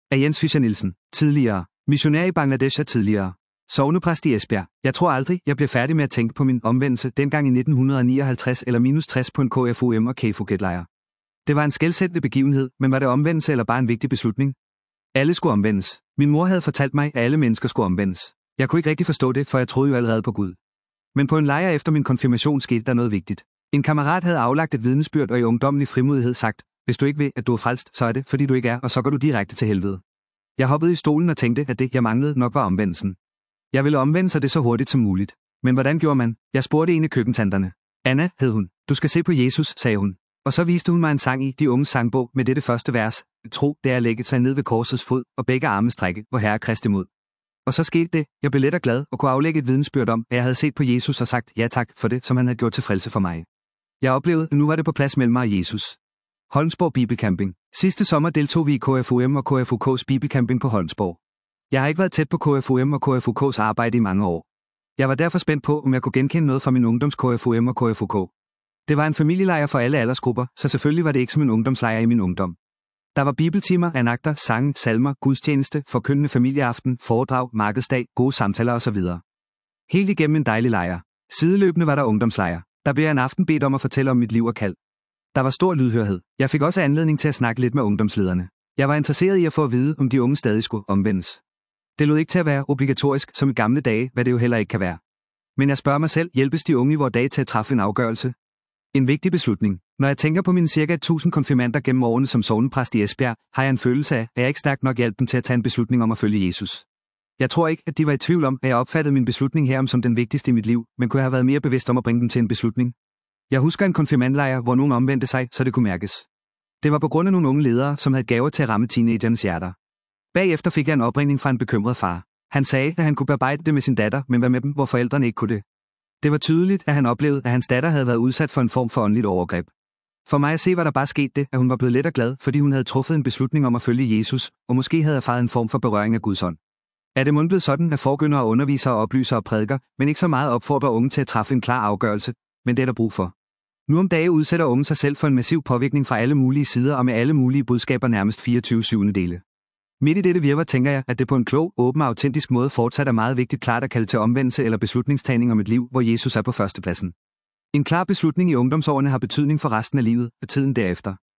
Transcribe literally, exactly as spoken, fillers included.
Af Jens Fischer Nielsen. Tidligere. Missionær i Bangladesh og tidligere. Sognepræst i Esbjerg. Jeg tror aldrig, jeg bliver færdig med at tænke på min omvendelse dengang i nitten nioghalvtreds eller minus tres på en K F U M og K F U G-lejr. Det var en skelsættende begivenhed, men var det omvendelse eller bare en vigtig beslutning? Alle skulle omvendes. Min mor havde fortalt mig, at alle mennesker skulle omvendes. Jeg kunne ikke rigtig forstå det, for jeg troede jo allerede på Gud. Men på en lejr efter min konfirmation skete der noget vigtigt. En kammerat havde aflagt et vidnesbyrd og i ungdommelig frimodighed sagt, hvis du ikke ved, at du er frelst, så er det, fordi du ikke er, og så går du direkte til helvede. Jeg hoppede i stolen og tænkte, at det, jeg manglede, nok var omvendelsen. Jeg ville omvende sig det så hurtigt som muligt. Men hvordan gjorde man? Jeg spurgte en af køkkentanterne. Anna, hed hun. Du skal se på Jesus, sagde hun. Og så viste hun mig en sang i De Unges Sangbog med dette første vers. Tro, det er at lægge sig ned ved korsets fod og begge arme strække, hvor Herre Kristi mod. Og så skete det. Jeg blev let og glad og kunne aflægge et vidnesbyrd om, at jeg havde set på Jesus og sagt ja tak for det, som han havde gjort til frelse for mig. Jeg oplevede, at nu var det på plads mellem mig og Jesus. Holmsborg Bibelcamping. Sidste sommer deltog vi i K F U M og K F U K's Bibelcamping på Holmsborg. Jeg har ikke været tæt på K F U M og K F U K's arbejde i mange år. Jeg var derfor spændt på, om jeg kunne genkende noget fra min ungdoms K F U M og K F U K. Det var en familielejr for alle aldersgrupper, så selvfølgelig var det ikke som en ungdomslejr i min ungdom. Der var bibeltimer, andagter, sange, salmer, gudstjeneste, forkyndende familieaften, foredrag, markedsdag, gode samtaler osv. Helt igennem en dejlig lejr. Sideløbende var der ungdomslejr. Der blev jeg en aften bedt om at fortælle om mit liv og kald. Der var stor lydhørhed. Jeg fik også anledning til at snakke lidt med ungdomslederne. Jeg var interesseret i at få at vide, om de unge stadig skulle omvendes. Det lod ikke til at være obligatorisk, som i gamle dage, hvad det jo heller ikke kan være. Men jeg spørger mig selv, hjælpes de unge i vores dage til at træffe en afgørelse? En vigtig beslutning. Når jeg tænker på mine cirka tusind konfirmander gennem årene som sognepræst i Esbjerg, har jeg en følelse af, at jeg ikke stærkt nok hjalp dem til at tage en beslutning om at følge Jesus. Jeg tror ikke, at de var i tvivl om, at jeg opfattede min beslutning herom som den vigtigste i mit liv, men kunne jeg have været mere bevidst om at bringe dem til en beslutning. Jeg husker en konfirmandlejr, hvor nogen omvendte sig, så det kunne mærkes. Det var på grund af nogle unge ledere, som havde gaver til at ramme teenagernes hjerter. Bagefter fik jeg en opringning fra en bekymret far. Han sagde, at han kunne bearbejde det med sin datter, men være med dem, hvor forældrene ikke kunne det. Det var tydeligt, at han oplevede, at hans datter havde været udsat for en form for åndeligt overgreb. For mig at se var der bare sket det, at hun var blevet let og glad, fordi hun havde truffet en beslutning om at følge Jesus, og måske havde erfaret en form for berøring af Guds ånd. Er det mundblevet sådan, at forkyndere og undervisere oplyser og prædiker, men ikke så meget opfordrer unge til at træffe en klar afgørelse, men det er der brug for. Nu om dage udsætter unge sig selv for en massiv påvirkning fra alle mulige sider og med alle mulige budskaber nærmest fireogtyve syv dele. Midt i dette virvar tænker jeg, at det på en klog, åben og autentisk måde fortsat er meget vigtigt klart at kalde til omvendelse eller beslutningstagning om et liv, hvor Jesus er på førstepladsen. En klar beslutning i ungdomsårene har betydning for resten af livet og tiden derefter.